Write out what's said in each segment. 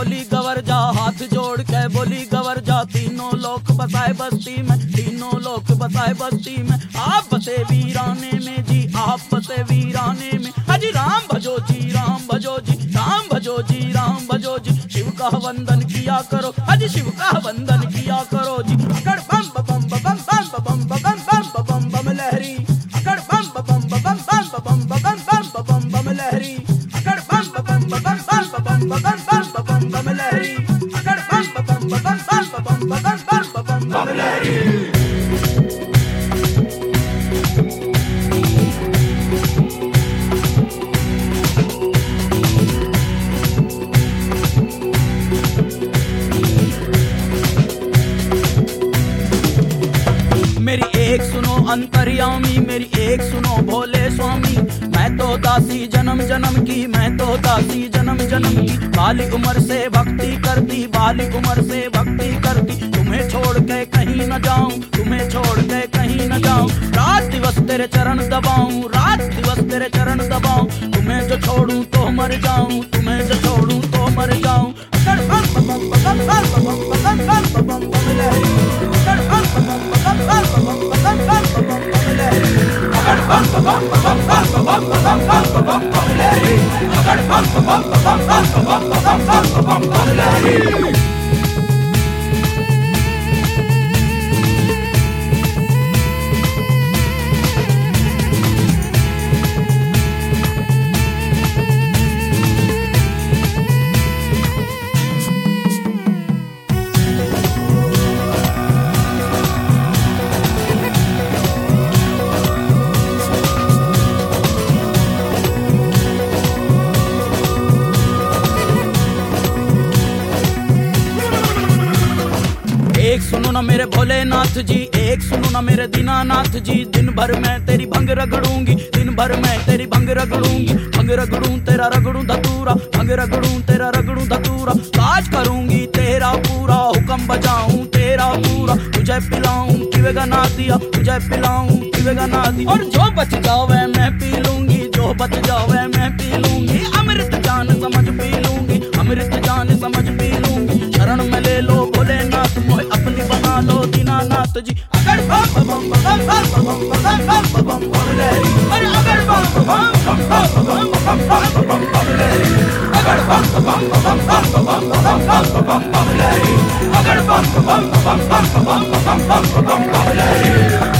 बोली गवर जा, हाथ जोड़ के बोली गवर जा। तीनों लोक बसाए बस्ती में, तीनों लोक बसाए बस्ती में। आप बसे वीराने में जी, आप बसे वीराने में। अजी राम भजो जी, राम भजो जी, राम भजो जी, राम भजो जी। शिव का वंदन किया करो, अजी शिव का वंदन किया करो जी। अकड़ बम बम बम बम बम बम बम बम बम बम लहरी। अकड़ बम बम बम बम बम बम बम बम बम लहरी। अकड़ बम बम बम बम बम बम लहरी। अकड़ बम बम बम बम लहरी। मेरी एक सुनो अंतर्यामी, मेरी एक सुनो भोले स्वामी। मैं तो दासी जन्म जन्म की, मैं तो दासी जन्म जन्म की। बाली उम्र से भक्ति करती, बाली उम्र से भक्ति करती। तुम्हें छोड़ के कहीं न जाऊं, तुम्हें छोड़ के कहीं न जाऊं। रात दिवस तेरे चरण दबाऊं, रात दिवस तेरे चरण दबाऊं। तुम्हें जो छोड़ूं तो मर जाऊं, तुम्हें जो छोड़ूं तो मर जाऊं। एक सुनो ना मेरे भोलेनाथ जी, एक सुनो ना मेरे दीनानाथ जी। दिन भर मैं तेरी भंग रगड़ूंगी, दिन भर मैं तेरी भंग रगड़ूंगी। भंग रगड़ूं तेरा रगड़ूं धतूरा, भंग रगड़ूं तेरा रगड़ूं धतूरा। काज करूंगी तेरा पूरा, हुक्म बजाऊं तेरा पूरा। तुझे पिलाऊं पीवेगा ना दिया, तुझे पिलाऊं पीवेगा ना दिया। और जो बच जावे मैं पी लूंगी, जो बच जावे मैं पी लूंगी। अमृत जान समझ पी लूंगी, अमृत जान समझ पी लूंगी। शरण में ले लो भोलेनाथ, मोहे अपनी बना लो दीनानाथ जी। अगर बम बम बम बम बम बम बम लहरी। अरे अगर बम बम बम बम बम बम लहरी। अगर बम बम बम बम बम लहरी। अगर बम बम बम बम लहरी।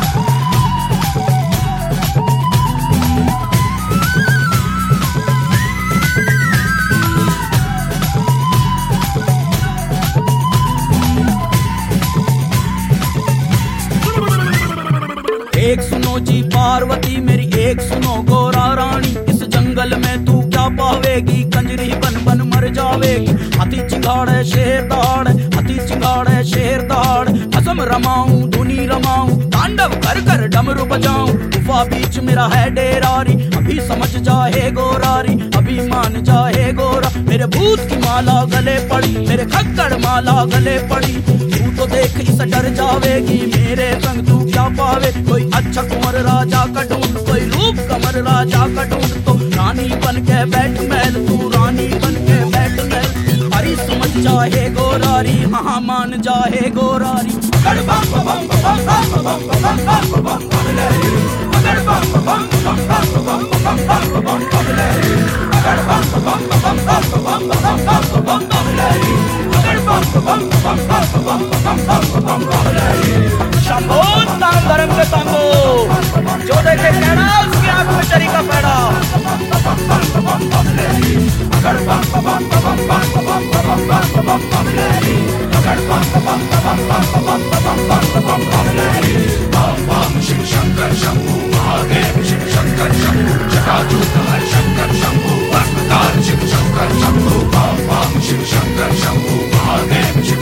एक सुनो जी पार्वती मेरी, एक सुनो गोरा रानी। इस जंगल में तू क्या पावेगी, कंजरी बन बन मर जावेगी। हाथी चिंगाड़े शेर दहाड़े, हाथी चिंगाड़े शेर दहाड़े। असम रमाऊं धुनी रमाऊं, तांडव कर कर डमरू बजाऊं। गुफा बीच मेरा है डेरारी, अभी समझ जाए गोरारी, अभी मान जाए गोरा। मेरे भूत की माला गले पड़ी, मेरे खक्कड़ माला गले पड़ी। तू तो देख इस डर जावेगी, मेरे संग तू क्या पावे। कोई अच्छा कुंवर राजा का ढूंढ, कोई रूप कमर राजा का ढूंढ। तो रानी बन के बैठ महल, तू रानी बन के बैठ महल। हरी समझ जाए गोरारी, हाँ मान जाए गोरारी। अगर बम बम बम बम बम बम लहरी। अगर बम बम बम बम बम लहरी। अगर बम बम बम बम लहरी। अगर बम बम लहरी। शंभो नाम धर्म के शंभो, जो देखे पैड़ा उसकी आंख में चरी का पैड़ा। अगर बम बम बम लहरी। अगर बम बम लहरी। बम बम शिव शंकर शंभु महादेव, शिव शंकर शंभु जटाजूट हर शंकर शंभु अस्पताल। शिव शंकर शंभु बम बम शिव शंकर शंभु महादेव, शिव